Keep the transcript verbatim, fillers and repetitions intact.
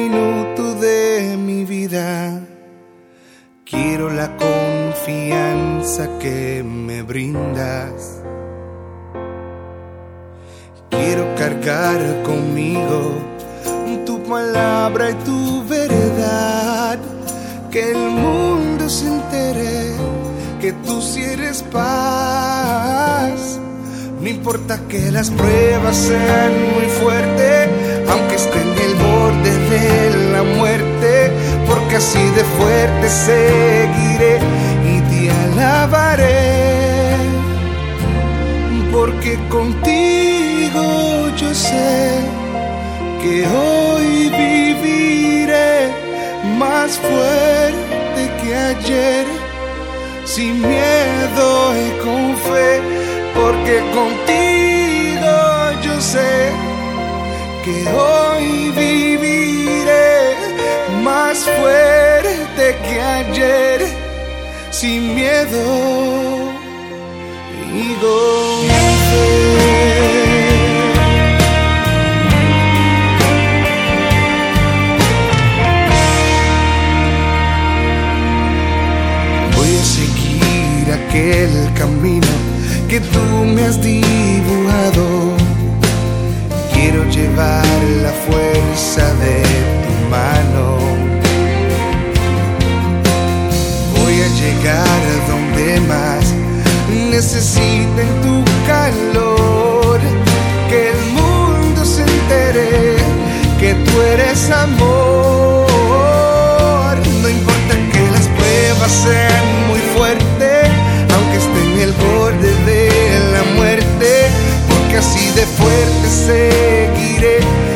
minuto de mi vida. Quiero la confianza que me brindas. Quiero cargar conmigo tu palabra y tu verdad. Que el mundo se entere que tú sí eres paz. No importa que las pruebas sean muy fuertes, aunque esté en el borde de la muerte, porque así de fuerte seguiré y te alabaré. Porque contigo yo sé que hoy viviré más fuerte que ayer, sin miedo y con fe. Porque contigo yo sé que hoy viviré más fuerte que ayer, sin miedo y con fe. Voy a seguir aquel camino que tú me has dibujado. Quiero llevar la fuerza de tu mano. Voy a llegar donde más necesiten tu calor. Que el mundo se entere que tú eres amor. No importa que las pruebas sean muy fuertes, aunque esté en el borde de la muerte, porque así de fuerte seguiré